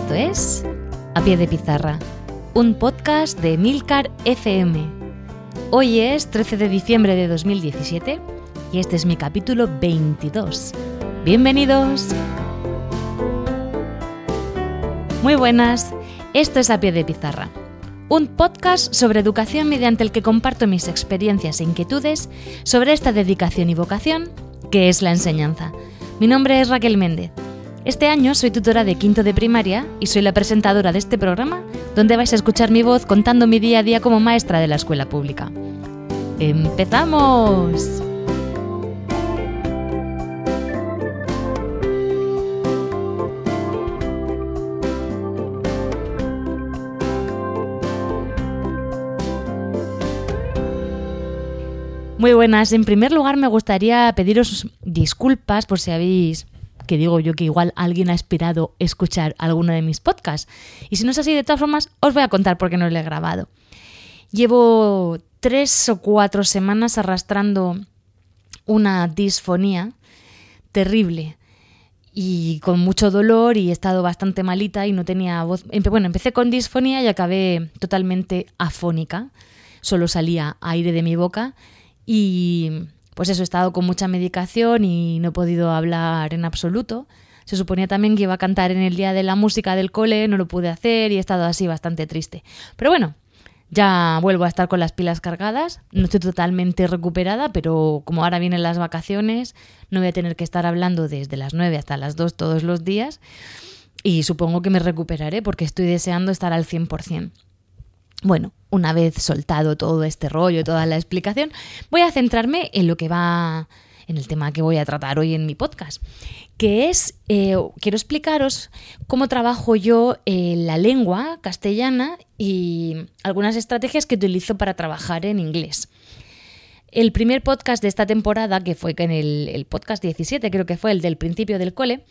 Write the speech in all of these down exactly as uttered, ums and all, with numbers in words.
Esto es A Pie de Pizarra, un podcast de Emilcar F M. Hoy es trece de diciembre de dos mil diecisiete y este es mi capítulo veintidós. ¡Bienvenidos! Muy buenas, esto es A Pie de Pizarra, un podcast sobre educación mediante el que comparto mis experiencias e inquietudes sobre esta dedicación y vocación que es la enseñanza. Mi nombre es Raquel Méndez. Este año soy tutora de quinto de primaria y soy la presentadora de este programa donde vais a escuchar mi voz contando mi día a día como maestra de la escuela pública. ¡Empezamos! Muy buenas. En primer lugar, me gustaría pediros disculpas por si habéis, que digo yo que igual alguien ha esperado escuchar alguno de mis podcasts. Y si no es así, de todas formas, os voy a contar por qué no lo he grabado. Llevo tres o cuatro semanas arrastrando una disfonía terrible y con mucho dolor y he estado bastante malita y no tenía voz. Bueno, empecé con disfonía y acabé totalmente afónica. Solo salía aire de mi boca. Y pues eso, he estado con mucha medicación y no he podido hablar en absoluto. Se suponía también que iba a cantar en el día de la música del cole, no lo pude hacer y he estado así bastante triste. Pero bueno, ya vuelvo a estar con las pilas cargadas. No estoy totalmente recuperada, pero como ahora vienen las vacaciones, no voy a tener que estar hablando desde las nueve hasta las dos todos los días. Y supongo que me recuperaré porque estoy deseando estar al cien por ciento. Bueno, una vez soltado todo este rollo, toda la explicación, voy a centrarme en lo que va, en el tema que voy a tratar hoy en mi podcast, que es, eh, quiero explicaros cómo trabajo yo eh, la lengua castellana y algunas estrategias que utilizo para trabajar en inglés. El primer podcast de esta temporada, que fue en el, el podcast diecisiete, creo que fue el del principio del cole,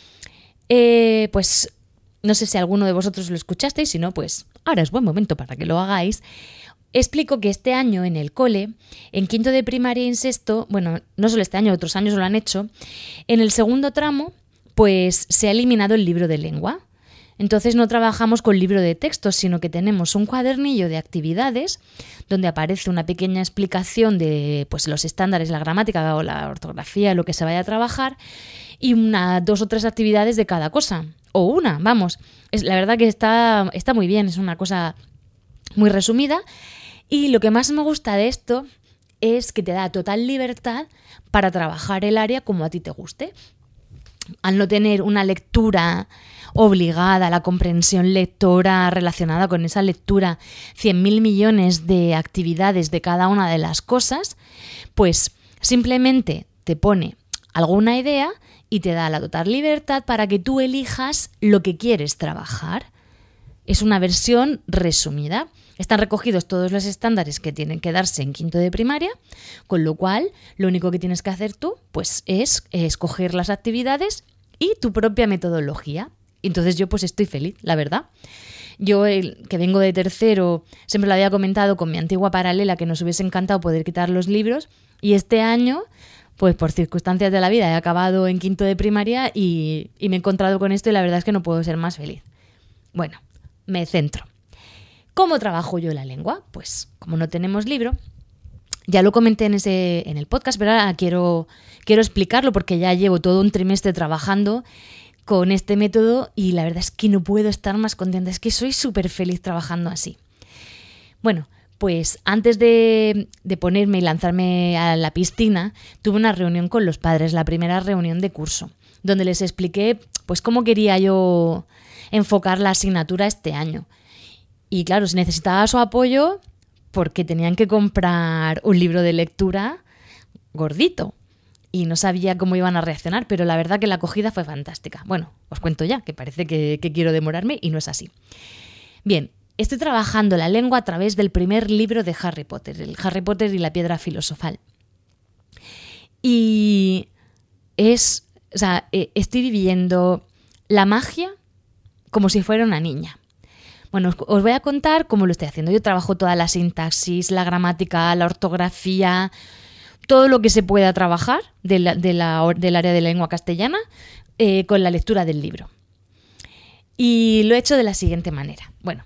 eh, pues no sé si alguno de vosotros lo escuchasteis, si no, pues ahora es buen momento para que lo hagáis. Explico que este año en el cole, en quinto de primaria y en sexto, bueno, no solo este año, otros años lo han hecho, en el segundo tramo, pues se ha eliminado el libro de lengua. Entonces no trabajamos con libro de textos, sino que tenemos un cuadernillo de actividades donde aparece una pequeña explicación de pues, los estándares, la gramática o la ortografía, lo que se vaya a trabajar, y una, dos o tres actividades de cada cosa. O una, vamos. Es, la verdad que está, está muy bien, es una cosa muy resumida. Y lo que más me gusta de esto es que te da total libertad para trabajar el área como a ti te guste. Al no tener una lectura obligada, la comprensión lectora relacionada con esa lectura, cien mil millones de actividades de cada una de las cosas, pues simplemente te pone alguna idea y te da la total libertad para que tú elijas lo que quieres trabajar. Es una versión resumida. Están recogidos todos los estándares que tienen que darse en quinto de primaria, con lo cual lo único que tienes que hacer tú pues, es escoger las actividades y tu propia metodología. Entonces yo pues estoy feliz, la verdad. Yo, el, que vengo de tercero, siempre lo había comentado con mi antigua paralela que nos hubiese encantado poder quitar los libros y este año, pues por circunstancias de la vida, he acabado en quinto de primaria y, y me he encontrado con esto y la verdad es que no puedo ser más feliz. Bueno, me centro. ¿Cómo trabajo yo la lengua? Pues como no tenemos libro, ya lo comenté en, ese, en el podcast, pero ahora quiero, quiero explicarlo porque ya llevo todo un trimestre trabajando con este método y la verdad es que no puedo estar más contenta, es que soy súper feliz trabajando así. Bueno, pues antes de, de ponerme y lanzarme a la piscina, tuve una reunión con los padres, la primera reunión de curso, donde les expliqué pues cómo quería yo enfocar la asignatura este año. Y claro, si necesitaba su apoyo porque tenían que comprar un libro de lectura gordito y no sabía cómo iban a reaccionar, pero la verdad que la acogida fue fantástica. Bueno, os cuento ya, que parece que, que quiero demorarme y no es así. Bien, estoy trabajando la lengua a través del primer libro de Harry Potter, el Harry Potter y la Piedra Filosofal. Y es, o sea, estoy viviendo la magia como si fuera una niña. Bueno, os, os voy a contar cómo lo estoy haciendo. Yo trabajo toda la sintaxis, la gramática, la ortografía, todo lo que se pueda trabajar de la, de la, del área de la lengua castellana eh, con la lectura del libro. Y lo he hecho de la siguiente manera. Bueno,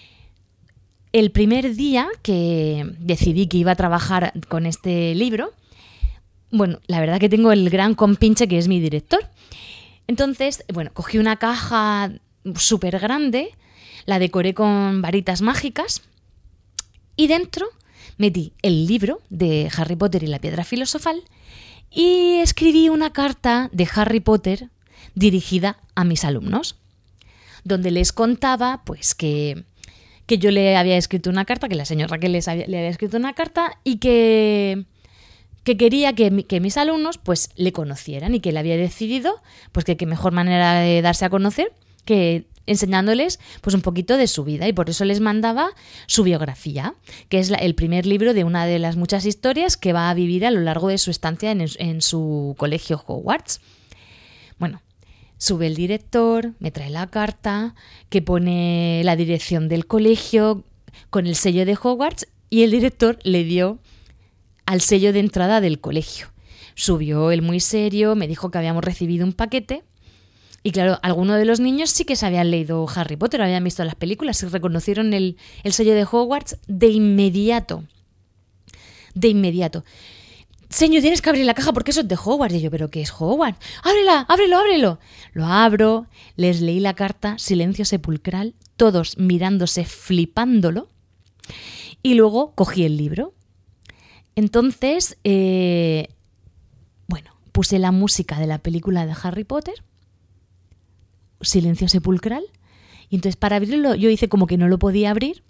el primer día que decidí que iba a trabajar con este libro, bueno, la verdad que tengo el gran compinche que es mi director. Entonces, bueno, cogí una caja súper grande, la decoré con varitas mágicas y dentro metí el libro de Harry Potter y la Piedra Filosofal y escribí una carta de Harry Potter dirigida a mis alumnos, donde les contaba pues que, que yo le había escrito una carta, que la señora Raquel les había, le había escrito una carta y que, que quería que, que mis alumnos pues le conocieran y que él había decidido pues que qué mejor manera de darse a conocer que enseñándoles pues un poquito de su vida, y por eso les mandaba su biografía, que es la, el primer libro de una de las muchas historias que va a vivir a lo largo de su estancia en, en su colegio Hogwarts. Bueno, sube el director, me trae la carta que pone la dirección del colegio con el sello de Hogwarts, y el director le dio al sello de entrada del colegio. Subió él muy serio, me dijo que habíamos recibido un paquete. Y claro, algunos de los niños sí que se habían leído Harry Potter, habían visto las películas y reconocieron el, el sello de Hogwarts de inmediato. De inmediato. Señor, tienes que abrir la caja porque eso es de Hogwarts. Y yo, ¿pero qué es Hogwarts? ¡Ábrela! ¡Ábrelo! ¡Ábrelo! Lo abro, les leí la carta, silencio sepulcral, todos mirándose, flipándolo. Y luego cogí el libro. Entonces, eh, bueno, puse la música de la película de Harry Potter. Silencio sepulcral, y entonces para abrirlo yo hice como que no lo podía abrir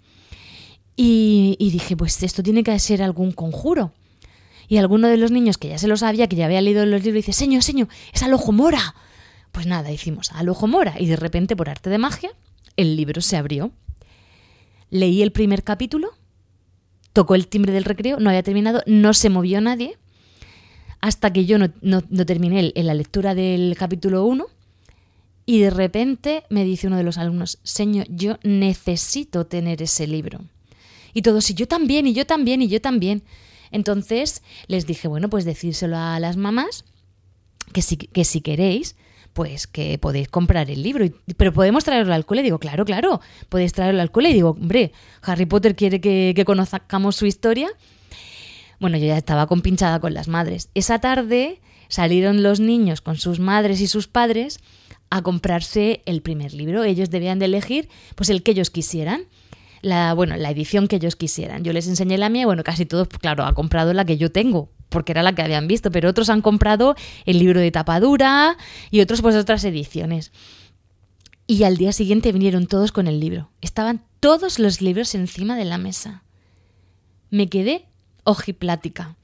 y, y dije, pues esto tiene que ser algún conjuro, y alguno de los niños que ya se lo sabía, que ya había leído los libros, dice, señor, señor, es al ojo mora. Pues nada, hicimos al ojo mora y de repente, por arte de magia, el libro se abrió. Leí el primer capítulo, tocó el timbre del recreo, no había terminado, no se movió nadie hasta que yo no, no, no terminé en la lectura del capítulo uno. Y de repente me dice uno de los alumnos, señor, yo necesito tener ese libro. Y todos, y yo también, y yo también, y yo también. Entonces les dije, bueno, pues decírselo a las mamás, que si, que si queréis, pues que podéis comprar el libro. Pero ¿podemos traerlo al cole? Digo, claro, claro, podéis traerlo al cole. Y digo, hombre, Harry Potter quiere que, que conozcamos su historia. Bueno, yo ya estaba compinchada con las madres. Esa tarde salieron los niños con sus madres y sus padres a comprarse el primer libro. Ellos debían de elegir pues el que ellos quisieran, la, bueno, la edición que ellos quisieran. Yo les enseñé la mía, bueno, casi todos, claro, han comprado la que yo tengo, porque era la que habían visto, pero otros han comprado el libro de tapa dura y otros pues otras ediciones. Y al día siguiente vinieron todos con el libro. Estaban todos los libros encima de la mesa. Me quedé ojiplática.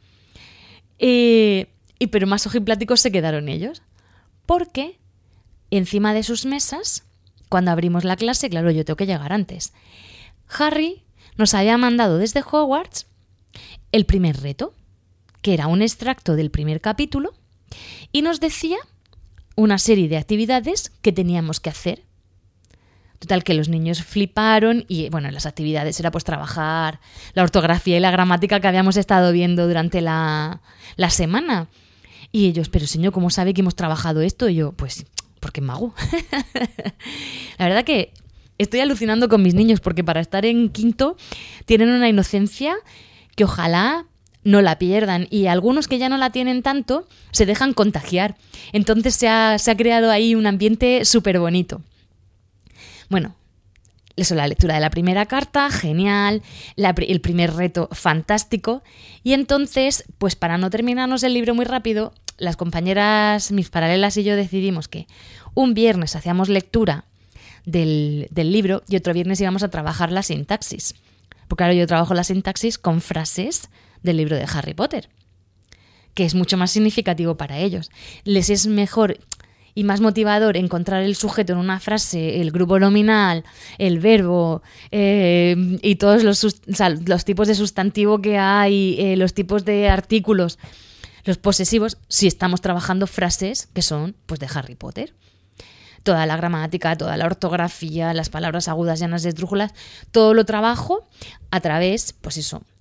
Eh, y pero más ojipláticos se quedaron ellos, porque encima de sus mesas, cuando abrimos la clase, claro, yo tengo que llegar antes, Harry nos había mandado desde Hogwarts el primer reto, que era un extracto del primer capítulo, y nos decía una serie de actividades que teníamos que hacer. Total, que los niños fliparon y, bueno, las actividades era pues trabajar la ortografía y la gramática que habíamos estado viendo durante la, la semana. Y ellos, pero señor, ¿cómo sabe que hemos trabajado esto? Y yo, pues porque es mago. La verdad que estoy alucinando con mis niños, porque para estar en quinto tienen una inocencia que ojalá no la pierdan, y algunos que ya no la tienen tanto se dejan contagiar. Entonces se ha, se ha creado ahí un ambiente súper bonito. Bueno, eso, la lectura de la primera carta, genial, la, el primer reto, fantástico, y entonces, pues para no terminarnos el libro muy rápido, las compañeras, mis paralelas y yo decidimos que un viernes hacíamos lectura del, del libro y otro viernes íbamos a trabajar la sintaxis. Porque ahora yo trabajo la sintaxis con frases del libro de Harry Potter, que es mucho más significativo para ellos. Les es mejor y más motivador encontrar el sujeto en una frase, el grupo nominal, el verbo eh, y todos los, o sea, los tipos de sustantivo que hay, eh, los tipos de artículos, los posesivos, si estamos trabajando frases que son pues de Harry Potter. Toda la gramática, toda la ortografía, las palabras agudas, llanas de esdrújulas, todo lo trabajo a través, pues eso,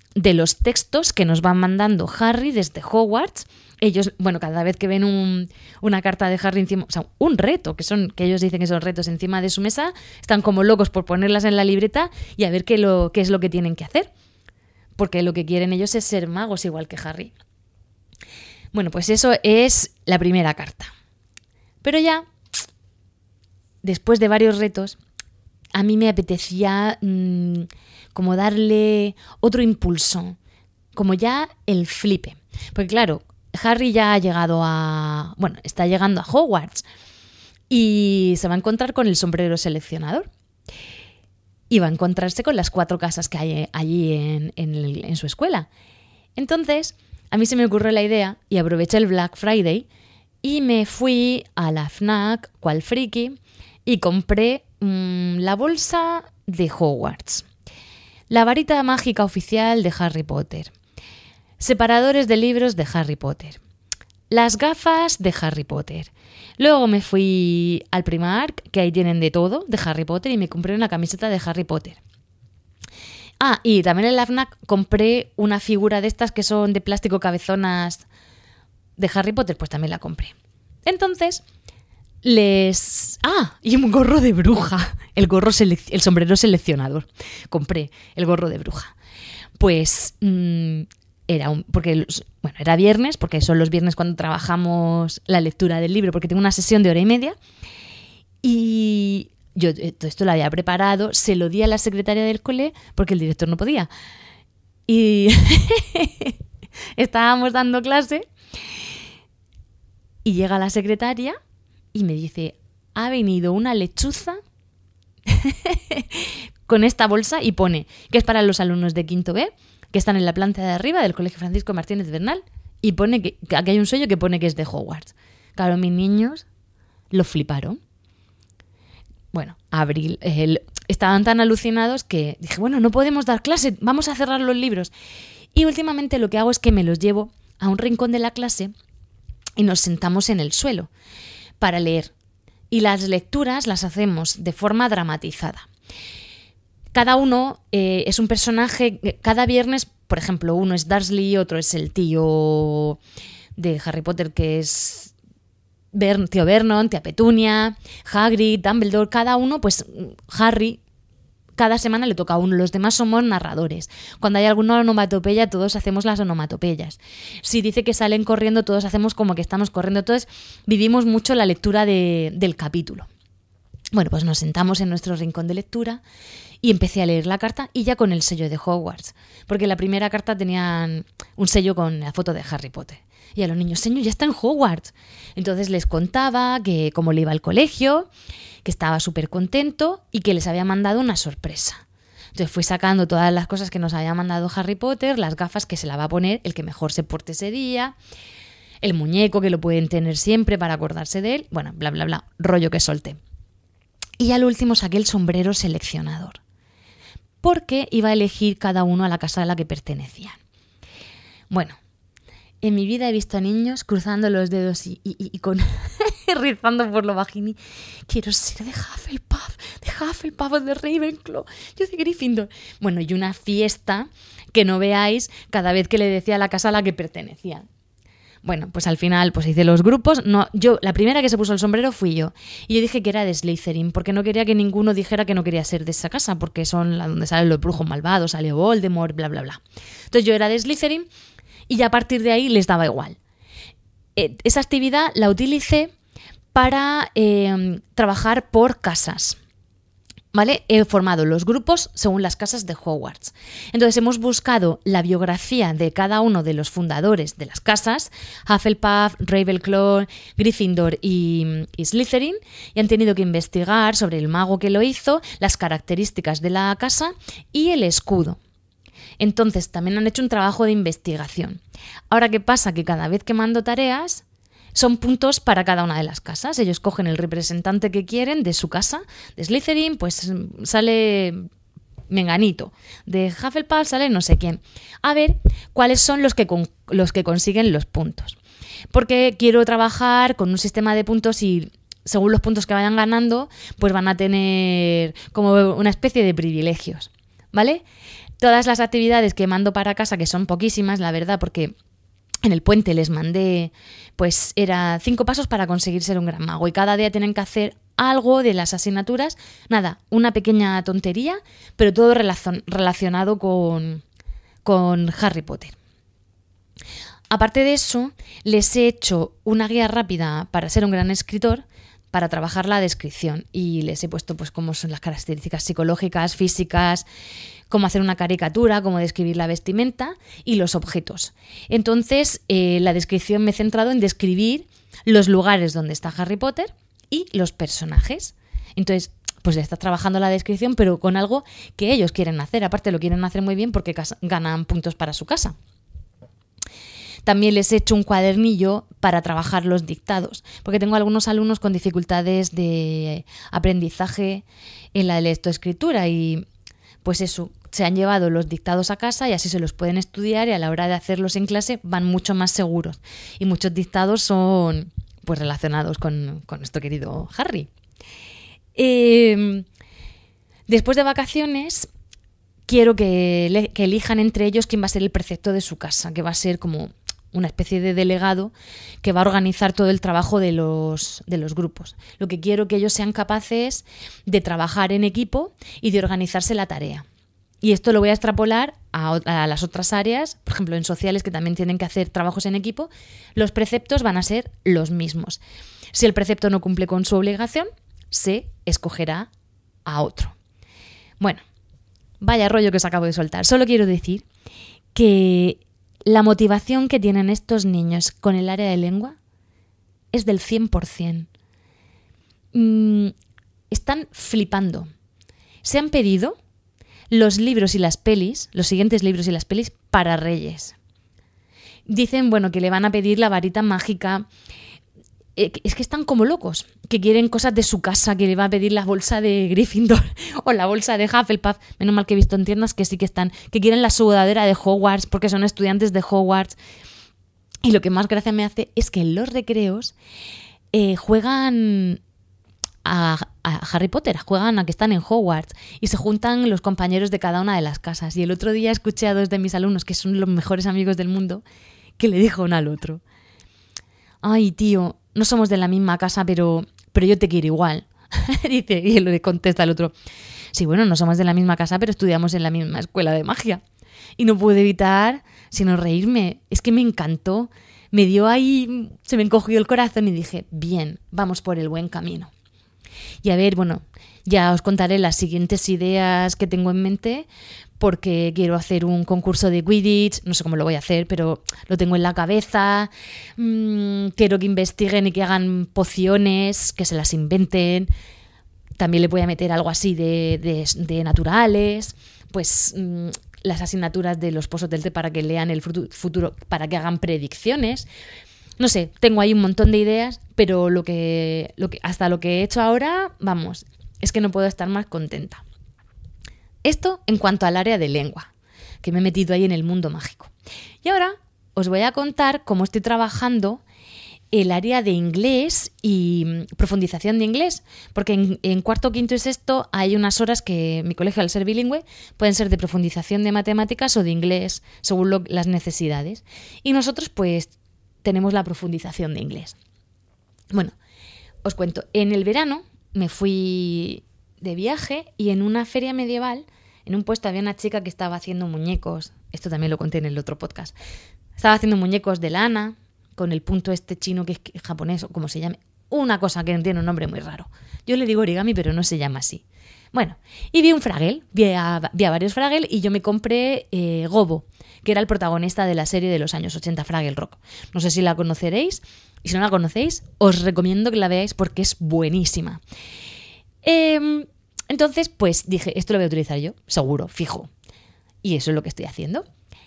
de los textos que nos van mandando Harry desde Hogwarts. Ellos, bueno, cada vez que ven un, una carta de Harry encima, o sea, un reto, que son que ellos dicen que son retos encima de su mesa, están como locos por ponerlas en la libreta y a ver qué, lo, qué es lo que tienen que hacer. Porque lo que quieren ellos es ser magos igual que Harry. Bueno, pues eso es la primera carta. Pero ya, después de varios retos, a mí me apetecía mmm, como darle otro impulso, como ya el flipe. Porque claro, Harry ya ha llegado a... Bueno, está llegando a Hogwarts y se va a encontrar con el sombrero seleccionador. Y va a encontrarse con las cuatro casas que hay allí en, en, el, en su escuela. Entonces, a mí se me ocurrió la idea y aproveché el Black Friday y me fui a la FNAC, cual friki, y compré mmm, la bolsa de Hogwarts, la varita mágica oficial de Harry Potter, separadores de libros de Harry Potter, las gafas de Harry Potter. Luego me fui al Primark, que ahí tienen de todo de Harry Potter, y me compré una camiseta de Harry Potter. Ah, y también en la FNAC compré una figura de estas que son de plástico cabezonas de Harry Potter, pues también la compré. Entonces, les... Ah, y un gorro de bruja, el, gorro selec... el sombrero seleccionador. Compré el gorro de bruja. Pues... Mmm, Era un, porque bueno, era viernes, porque son los viernes cuando trabajamos la lectura del libro, porque tengo una sesión de hora y media. Y yo todo esto lo había preparado, se lo di a la secretaria del cole, porque el director no podía. Y estábamos dando clase y llega la secretaria y me dice, ha venido una lechuza con esta bolsa y pone que es para los alumnos de quinto B, que están en la planta de arriba del Colegio Francisco Martínez Bernal, y pone que, que aquí hay un sello que pone que es de Hogwarts. Claro, mis niños lo fliparon. Bueno, abril, el, estaban tan alucinados que dije, bueno, no podemos dar clase, vamos a cerrar los libros. Y últimamente lo que hago es que me los llevo a un rincón de la clase y nos sentamos en el suelo para leer. Y las lecturas las hacemos de forma dramatizada. Cada uno eh, es un personaje, cada viernes, por ejemplo, uno es Dursley, otro es el tío de Harry Potter, que es Bern, tío Vernon, tía Petunia, Hagrid, Dumbledore, cada uno, pues Harry, cada semana le toca a uno, los demás somos narradores. Cuando hay alguna onomatopeya, todos hacemos las onomatopeyas. Si dice que salen corriendo, todos hacemos como que estamos corriendo, entonces vivimos mucho la lectura de, del capítulo. Bueno, pues nos sentamos en nuestro rincón de lectura y empecé a leer la carta y ya con el sello de Hogwarts, porque la primera carta tenían un sello con la foto de Harry Potter. Y a los niños, señor, ya está en Hogwarts. Entonces les contaba que cómo le iba al colegio, que estaba súper contento y que les había mandado una sorpresa. Entonces fui sacando todas las cosas que nos había mandado Harry Potter, las gafas que se la va a poner el que mejor se porte ese día, el muñeco que lo pueden tener siempre para acordarse de él, bueno, bla, bla, bla, rollo que solté. Y al último saqué el sombrero seleccionador, porque iba a elegir cada uno a la casa a la que pertenecían. Bueno, en mi vida he visto a niños cruzando los dedos y, y, y con rizando por lo bajini. Quiero ser de Hufflepuff, de Hufflepuff o de Ravenclaw, yo de Gryffindor. Bueno, y una fiesta que no veáis cada vez que le decía a la casa a la que pertenecían. Bueno, pues al final pues hice los grupos. No, yo, la primera que se puso el sombrero fui yo. Y yo dije que era de Slytherin, porque no quería que ninguno dijera que no quería ser de esa casa, porque son la donde salen los brujos malvados, salió Voldemort, bla, bla, bla. Entonces yo era de Slytherin y ya a partir de ahí les daba igual. Eh, esa actividad la utilicé para eh, trabajar por casas. ¿Vale? He formado los grupos según las casas de Hogwarts. Entonces hemos buscado la biografía de cada uno de los fundadores de las casas, Hufflepuff, Ravenclaw, Gryffindor y, y Slytherin, y han tenido que investigar sobre el mago que lo hizo, las características de la casa y el escudo. Entonces también han hecho un trabajo de investigación. Ahora, ¿qué pasa? Que cada vez que mando tareas son puntos para cada una de las casas. Ellos cogen el representante que quieren de su casa. De Slytherin, pues sale menganito. De Hufflepuff sale no sé quién. A ver cuáles son los que, con, los que consiguen los puntos. Porque quiero trabajar con un sistema de puntos y según los puntos que vayan ganando, pues van a tener como una especie de privilegios. ¿Vale? todas las actividades que mando para casa, que son poquísimas, la verdad, porque en el puente les mandé, pues era cinco pasos para conseguir ser un gran mago y cada día tienen que hacer algo de las asignaturas, nada, una pequeña tontería, pero todo relacion- relacionado con, con Harry Potter. Aparte de eso, les he hecho una guía rápida para ser un gran escritor, para trabajar la descripción, y les he puesto pues cómo son las características psicológicas, físicas, cómo hacer una caricatura, cómo describir la vestimenta y los objetos. Entonces, eh, la descripción me he centrado en describir los lugares donde está Harry Potter y los personajes. Entonces, pues le estás trabajando la descripción, pero con algo que ellos quieren hacer. Aparte, lo quieren hacer muy bien porque ganan puntos para su casa. También les he hecho un cuadernillo para trabajar los dictados, porque tengo algunos alumnos con dificultades de aprendizaje en la lectoescritura y pues eso, se han llevado los dictados a casa y así se los pueden estudiar y a la hora de hacerlos en clase van mucho más seguros. Y muchos dictados son pues relacionados con, con nuestro querido Harry. Eh, después de vacaciones, quiero que, le, que elijan entre ellos quién va a ser el precepto de su casa, que va a ser como una especie de delegado que va a organizar todo el trabajo de los, de los grupos. Lo que quiero que ellos sean capaces de trabajar en equipo y de organizarse la tarea. Y esto lo voy a extrapolar a, a las otras áreas, por ejemplo, en sociales que también tienen que hacer trabajos en equipo. Los preceptos van a ser los mismos. Si el precepto no cumple con su obligación, se escogerá a otro. Bueno, vaya rollo que os acabo de soltar. Solo quiero decir que la motivación que tienen estos niños con el área de lengua es del cien por ciento. Mm, están flipando. Se han pedido los libros y las pelis, los siguientes libros y las pelis para Reyes. Dicen, bueno, que le van a pedir la varita mágica. Eh, es que están como locos, que quieren cosas de su casa, que le va a pedir la bolsa de Gryffindor o la bolsa de Hufflepuff. Menos mal que he visto en tiendas que sí que están, que quieren la sudadera de Hogwarts porque son estudiantes de Hogwarts. Y lo que más gracia me hace es que en los recreos eh, juegan a, a Harry Potter, juegan a que están en Hogwarts y se juntan los compañeros de cada una de las casas. Y el otro día escuché a dos de mis alumnos, que son los mejores amigos del mundo, que le dijo uno al otro: ay, tío, no somos de la misma casa, pero, pero yo te quiero igual. Dice, y él le contesta al otro: sí, bueno, no somos de la misma casa, pero estudiamos en la misma escuela de magia. Y no pude evitar sino reírme. Es que me encantó. Me dio ahí, se me encogió el corazón y dije, bien, vamos por el buen camino. Y a ver, bueno, ya os contaré las siguientes ideas que tengo en mente, porque quiero hacer un concurso de Quidditch, no sé cómo lo voy a hacer, pero lo tengo en la cabeza. Mm, quiero que investiguen y que hagan pociones, que se las inventen. También le voy a meter algo así de, de, de naturales, pues mm, las asignaturas de los pozos del té para que lean el futuro, para que hagan predicciones. No sé, tengo ahí un montón de ideas, pero lo que, lo que, hasta lo que he hecho ahora, vamos, es que no puedo estar más contenta. Esto en cuanto al área de lengua, que me he metido ahí en el mundo mágico. Y ahora os voy a contar cómo estoy trabajando el área de inglés y profundización de inglés, porque en, en cuarto, quinto y sexto hay unas horas que mi colegio, al ser bilingüe, pueden ser de profundización de matemáticas o de inglés, según lo, las necesidades. Y nosotros, pues, tenemos la profundización de inglés. Bueno, os cuento, en el verano me fui de viaje y en una feria medieval, en un puesto había una chica que estaba haciendo muñecos, esto también lo conté en el otro podcast, estaba haciendo muñecos de lana, con el punto este chino que es japonés o como se llame, una cosa que tiene un nombre muy raro. Yo le digo origami, pero no se llama así. Bueno, y vi un Fraggle, vi a, vi a varios Fraggle y yo me compré eh, Gobo, que era el protagonista de la serie de los años ochenta, Fraggle Rock. No sé si la conoceréis, y si no la conocéis, os recomiendo que la veáis porque es buenísima. Eh, entonces, pues dije, esto lo voy a utilizar yo, seguro, fijo. Y eso es lo que estoy haciendo.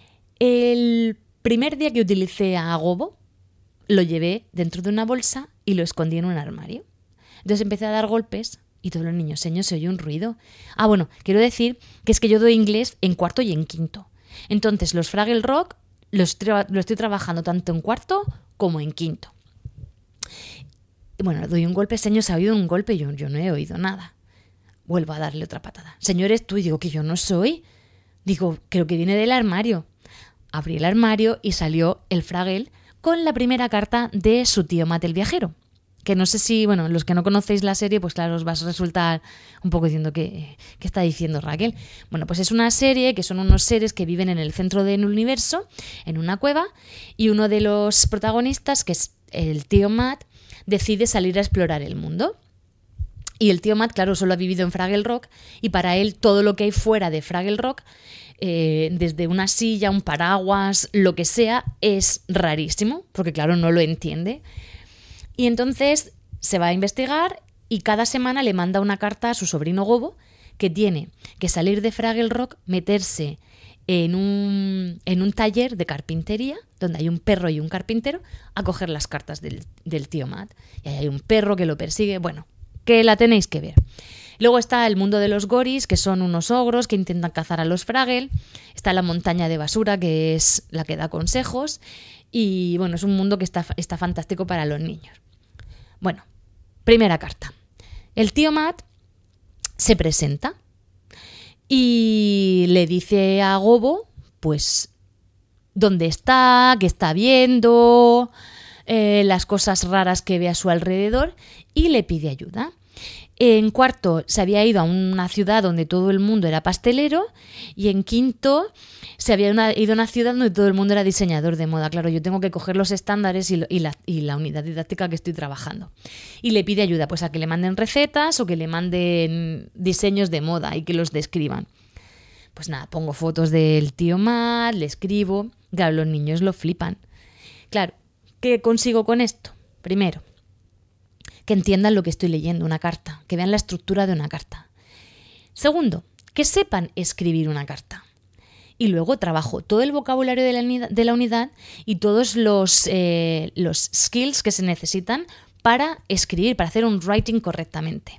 El primer día que utilicé a Gobo, lo llevé dentro de una bolsa y lo escondí en un armario. Entonces empecé a dar golpes y todos los niños, señor, se oye un ruido. Ah, bueno, quiero decir que es que yo doy inglés en cuarto y en quinto. Entonces los Fraggle Rock los tra- lo estoy trabajando tanto en cuarto como en quinto. Y bueno, doy un golpe, señor, se ha oído un golpe, yo, yo no he oído nada. Vuelvo a darle otra patada. Señor, ¿es tú? Y digo que yo no soy. Digo, creo que viene del armario. Abrí el armario y salió el Fraggle con la primera carta de su tío Matt el viajero. Que no sé si, bueno, los que no conocéis la serie, pues claro, os va a resultar un poco diciendo ¿qué, qué está diciendo Raquel? Bueno, pues es una serie que son unos seres que viven en el centro del universo, en una cueva, y uno de los protagonistas, que es el tío Matt, decide salir a explorar el mundo. Y el tío Matt, claro, solo ha vivido en Fraggle Rock, y para él todo lo que hay fuera de Fraggle Rock, eh, desde una silla, un paraguas, lo que sea, es rarísimo, porque claro, no lo entiende. Y entonces se va a investigar y cada semana le manda una carta a su sobrino Gobo, que tiene que salir de Fraggle Rock, meterse en un, en un taller de carpintería, donde hay un perro y un carpintero, a coger las cartas del, del tío Matt. Y ahí hay un perro que lo persigue, bueno, que la tenéis que ver. Luego está el mundo de los goris, que son unos ogros que intentan cazar a los Fraggle. Está la montaña de basura, que es la que da consejos. Y bueno, es un mundo que está, está fantástico para los niños. Bueno, primera carta. El tío Matt se presenta y le dice a Gobo, pues, dónde está, qué está viendo, eh, las cosas raras que ve a su alrededor, y le pide ayuda. En cuarto se había ido a una ciudad donde todo el mundo era pastelero, y en quinto se había una, ido a una ciudad donde todo el mundo era diseñador de moda. Claro, yo tengo que coger los estándares y, y, la, y la unidad didáctica que estoy trabajando. Y le pide ayuda, pues a que le manden recetas o que le manden diseños de moda y que los describan. Pues nada, pongo fotos del tío Matt, le escribo. Claro, los niños lo flipan. Claro, ¿qué consigo con esto? Primero, que entiendan lo que estoy leyendo, una carta, que vean la estructura de una carta. Segundo, que sepan escribir una carta. Y luego trabajo todo el vocabulario de la unidad, de la unidad y todos los, eh, los skills que se necesitan para escribir, para hacer un writing correctamente.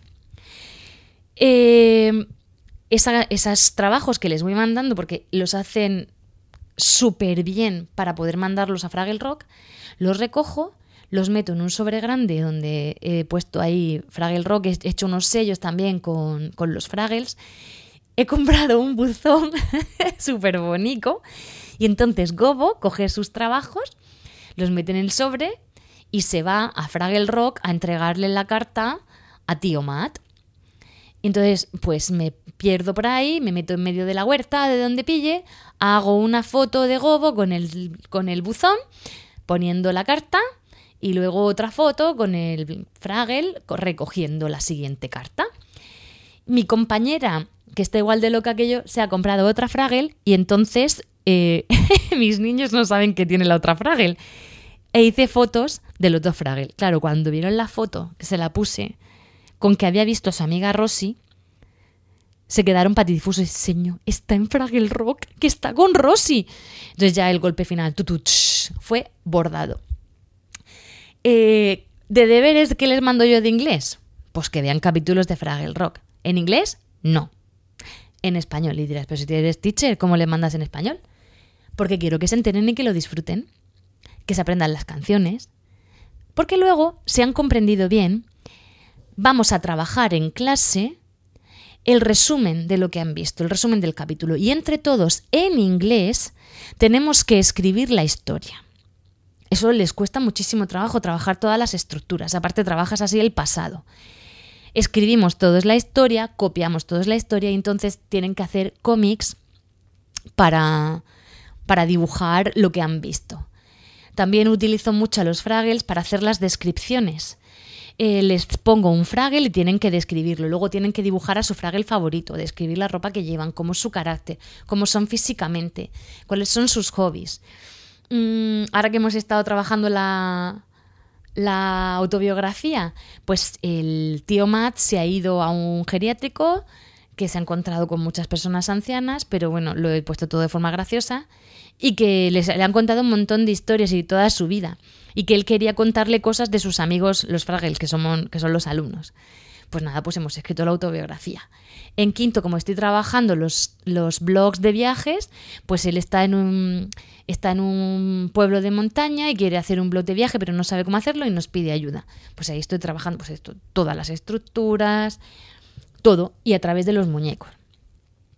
Eh, esa, esos trabajos que les voy mandando, porque los hacen súper bien para poder mandarlos a Fraggle Rock, los recojo, los meto en un sobre grande donde he puesto ahí Fraggle Rock, he hecho unos sellos también con, con los Fraggles. He comprado un buzón súper bonito y entonces Gobo coge sus trabajos, los mete en el sobre y se va a Fraggle Rock a entregarle la carta a tío Matt. Entonces, pues me pierdo por ahí, me meto en medio de la huerta de donde pille, hago una foto de Gobo con el, con el buzón poniendo la carta y luego otra foto con el Fraggle recogiendo la siguiente carta. Mi compañera, que está igual de loca que yo, se ha comprado otra Fraggle y entonces eh, mis niños no saben que tiene la otra Fraggle. E hice fotos del otro Fraggle. Claro, cuando vieron la foto, que se la puse, con que había visto a su amiga Rosy, se quedaron patidifusos. Señor, está en Fraggle Rock, que está con Rosy. Entonces ya el golpe final tutuch, fue bordado. Eh, ¿De deberes que les mando yo de inglés? Pues que vean capítulos de Fraggle Rock. ¿En inglés? No. En español. Y dirás, pero si eres teacher, ¿cómo le mandas en español? Porque quiero que se enteren y que lo disfruten, que se aprendan las canciones, porque luego, si han comprendido bien, vamos a trabajar en clase el resumen de lo que han visto, el resumen del capítulo, y entre todos, en inglés, tenemos que escribir la historia. Eso les cuesta muchísimo trabajo, trabajar todas las estructuras, aparte trabajas así el pasado. Escribimos todos la historia, copiamos todos la historia y entonces tienen que hacer cómics para, para dibujar lo que han visto. También utilizo mucho a los Fraggles para hacer las descripciones. Eh, les pongo un Fraggle y tienen que describirlo. Luego tienen que dibujar a su Fraggle favorito, describir la ropa que llevan, cómo es su carácter, cómo son físicamente, cuáles son sus hobbies. Mm, ahora que hemos estado trabajando la... La autobiografía, pues el tío Matt se ha ido a un geriátrico que se ha encontrado con muchas personas ancianas, pero bueno, lo he puesto todo de forma graciosa, y que les, le han contado un montón de historias y toda su vida, y que él quería contarle cosas de sus amigos, los Fraggles, que son, que son los alumnos. Pues nada, pues hemos escrito la autobiografía. En quinto, como estoy trabajando los, los blogs de viajes, pues él está en un está en un pueblo de montaña y quiere hacer un blog de viaje, pero no sabe cómo hacerlo y nos pide ayuda. Pues ahí estoy trabajando pues esto, todas las estructuras, todo, y a través de los muñecos.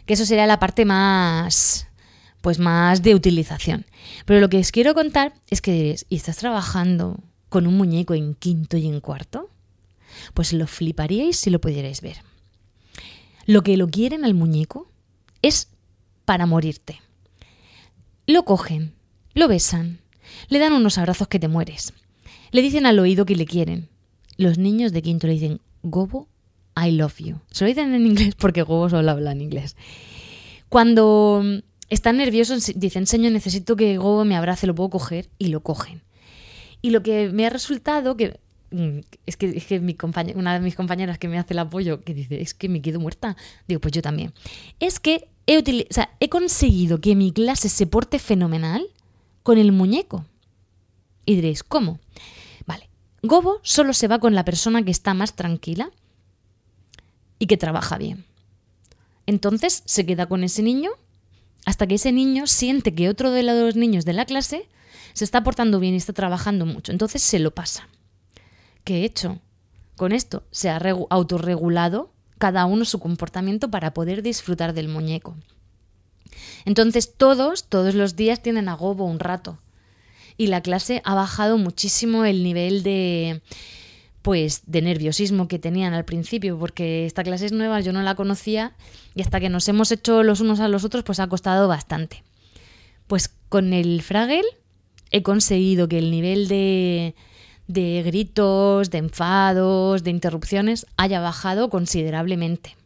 que eso sería la parte más, pues más de utilización. Pero lo que os quiero contar es que, ¿y estás trabajando con un muñeco en quinto y en cuarto? Pues lo fliparíais si lo pudierais ver. Lo que lo quieren al muñeco es para morirte. Lo cogen, lo besan, le dan unos abrazos que te mueres. Le dicen al oído que le quieren. Los niños de quinto le dicen, Gobo, I love you. Se lo dicen en inglés porque Gobo solo habla en inglés. Cuando están nerviosos dicen, señor, necesito que Gobo me abrace, lo puedo coger, y lo cogen. Y lo que me ha resultado, que es que, es que mi compañera, una de mis compañeras que me hace el apoyo, que dice, es que me quedo muerta. Digo, pues yo también. Es que he, utiliz- o sea, he conseguido que mi clase se porte fenomenal con el muñeco. Y diréis, ¿cómo? Vale, Gobo solo se va con la persona que está más tranquila y que trabaja bien. Entonces se queda con ese niño hasta que ese niño siente que otro de los niños de la clase se está portando bien y está trabajando mucho. Entonces se lo pasa. ¿Qué he hecho? Con esto se ha regu- autorregulado cada uno su comportamiento para poder disfrutar del muñeco. Entonces todos, todos los días tienen a Gobo un rato. Y la clase ha bajado muchísimo el nivel de, pues, de nerviosismo que tenían al principio, porque esta clase es nueva, yo no la conocía, y hasta que nos hemos hecho los unos a los otros, pues ha costado bastante. Pues con el Fraggle he conseguido que el nivel de, de gritos, de enfados, de interrupciones haya bajado considerablemente.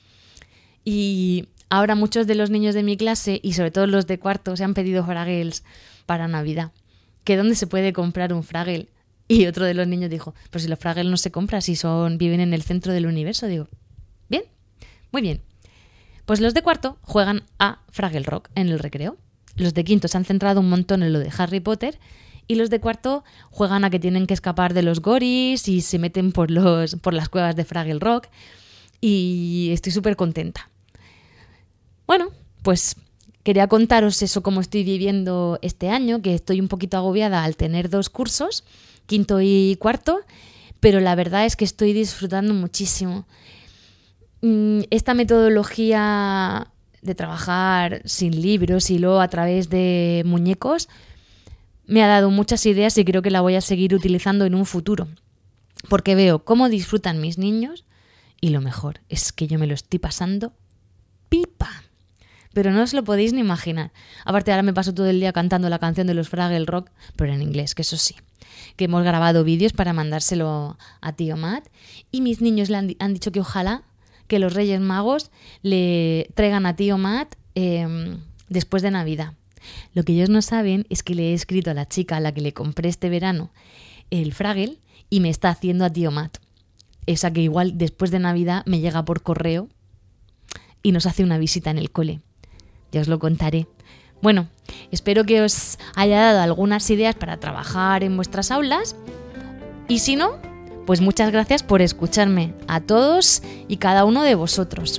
Y ahora muchos de los niños de mi clase, y sobre todo los de cuarto, se han pedido Fraggles para Navidad. ¿Que dónde se puede comprar un Fraggle? Y otro de los niños dijo, pues si los Fraggles no se compran, si son, viven en el centro del universo. Digo, bien, muy bien. Pues los de cuarto juegan a Fraggle Rock en el recreo. Los de quinto se han centrado un montón en lo de Harry Potter y los de cuarto juegan a que tienen que escapar de los goris y se meten por, los, por las cuevas de Fraggle Rock y estoy súper contenta. Bueno, pues quería contaros eso, cómo estoy viviendo este año, que estoy un poquito agobiada al tener dos cursos, quinto y cuarto, pero la verdad es que estoy disfrutando muchísimo. Esta metodología de trabajar sin libros y luego a través de muñecos me ha dado muchas ideas y creo que la voy a seguir utilizando en un futuro, porque veo cómo disfrutan mis niños y lo mejor es que yo me lo estoy pasando pipa. Pero no os lo podéis ni imaginar. Aparte, ahora me paso todo el día cantando la canción de los Fraggle Rock, pero en inglés, que eso sí. Que hemos grabado vídeos para mandárselo a tío Matt. Y mis niños le han, di- han dicho que ojalá que los Reyes Magos le traigan a tío Matt eh, después de Navidad. Lo que ellos no saben es que le he escrito a la chica a la que le compré este verano el Fraggle y me está haciendo a tío Matt. Esa que igual después de Navidad me llega por correo y nos hace una visita en el cole. Ya os lo contaré. Bueno, espero que os haya dado algunas ideas para trabajar en vuestras aulas. Y si no, pues muchas gracias por escucharme a todos y cada uno de vosotros.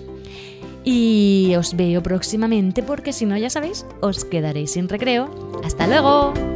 Y os veo próximamente porque si no, ya sabéis, os quedaréis sin recreo. ¡Hasta luego!